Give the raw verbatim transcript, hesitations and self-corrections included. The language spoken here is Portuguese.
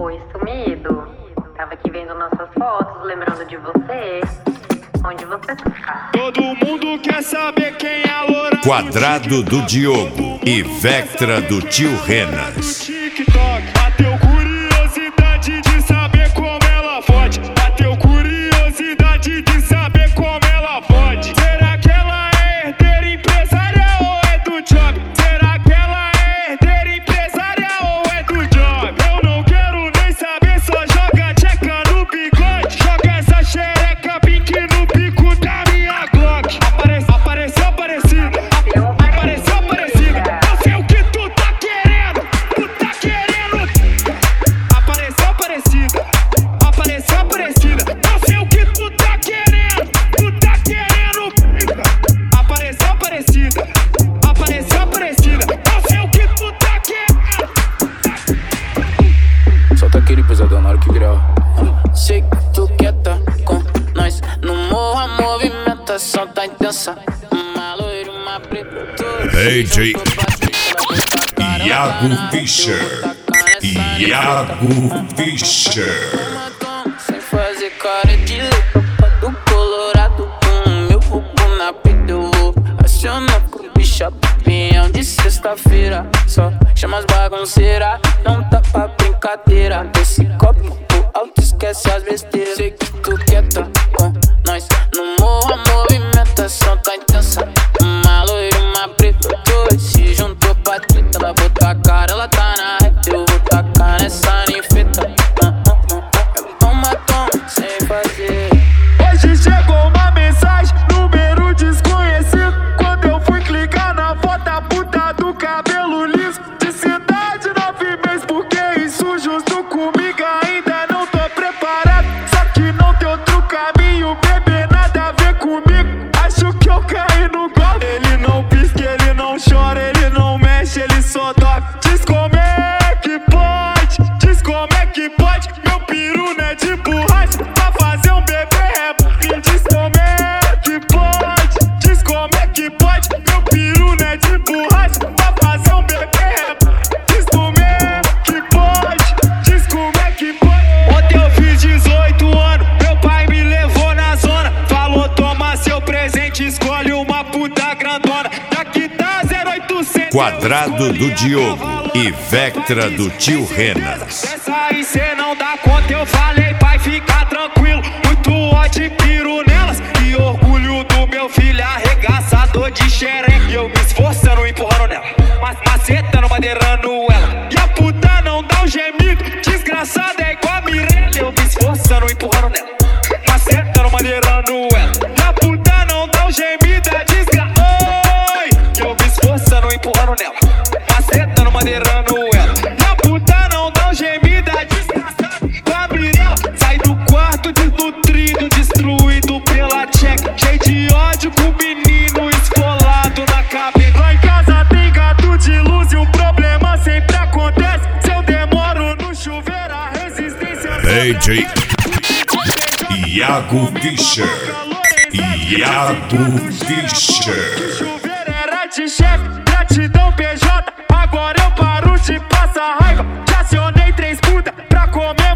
Oi, sumido. Tava aqui vendo nossas fotos, lembrando de você. Onde você tá? Todo mundo quer saber quem é a loura. Quadrado do Diogo e Vectra do tio Renas. TikTok. Bateu curiosidade de saber como ela pode. Bateu curiosidade de saber como ela pode. Será que ela é herdeira empresarial ou é do job? Será que ela é herdeira empresarial ou é do job? Eu não quero nem saber, só joga tcheca no bigode. Joga essa xereca pink no bico da minha Glock. Apareceu, apareceu, aparecida. Apareceu, aparecida. Eu sei o que tu tá querendo. Tu tá querendo. Apareceu, aparecida. Apareceu, aparecida. Eu sei o que tu tá querendo. Tu tá querendo. Apareceu, aparecida. Apareceu, aparecida. Eu sei o que tu tá querendo. Solta aquele pesadão na hora que virar. Sei que tu quer tá com nós no morro, a movimentação tá intensa. Uma loira, uma preta. D J Iago Fischer. Iago Fischer. Sem fazer cara de louco, do colorado. Com o meu fogo na peita eu vou acionar pro bicha papinhão de sexta-feira. Só chama as bagunceiras, não tá pra brincadeira. Desse copo pro alto, esquece as besteiras. Sei que tu quer tá com nós no morro, a movimentação tá intensa. Uma loira, uma preta, dois se juntou pra treta. Ela botou a cara, ela tá na reta. Eu vou tacar nessa ninfeta. Toma, toma, sem fazer. Hoje chegou uma mensagem, número desconhecido. Quando eu fui clicar na foto, a puta do cabelo liso. De cidade, nove meses, porque isso justo comigo ainda não tô preparado. Só que não tem outro caminho, bebê, nada a ver comigo. Acho que eu caí no golpe. Ele não pisca, ele não chora, ele não mexe, ele só toca. Diz como é que pode, diz como é que pode. Meu peru não é de borracha, pra fazer um bebê é porque diz como é que pode, diz como é que pode. Meu peru não é de borracha, pra fazer um bebê é diz como é que pode, diz como é que pode. Ontem eu fiz dezoito anos, meu pai me levou na zona. Falou, toma seu presente, escolhe uma puta grandona. Daqui tá zero oitocentos. Quadrado do Diogo e Vectra do tio Renas. Essa aí cê não dá conta, eu falei, pai, fica tranquilo. Muito ódio e piro nelas. E orgulho do meu filho, arregaçador de xereca. E eu me esforçando, empurrando nela, mas macetando, madeirando ela. E a puta não dá um gemido, desgraçada é igual a Mirella. Eu me esforçando, empurrando nela, macetando, madeirando ela. E a puta não dá um gemido, é desgraçada. Oi! E eu me esforçando, empurrando nela, macetando, madeirando ela. E a puta não dá um gemido, é desgraçada igual a Mirella. Sai do quarto desnutrido, destruído pela tcheca. Cheio de ódio com o menino esfolado na cabeça. Lá em casa tem gato de luz e o problema sempre acontece. Se eu demoro no chuveiro, a resistência D J Iago Fischer. Iago Fischer. chuveiro era de chefe, gratidão P J. Agora eu paro de passar raiva. Já acionei três putas pra comer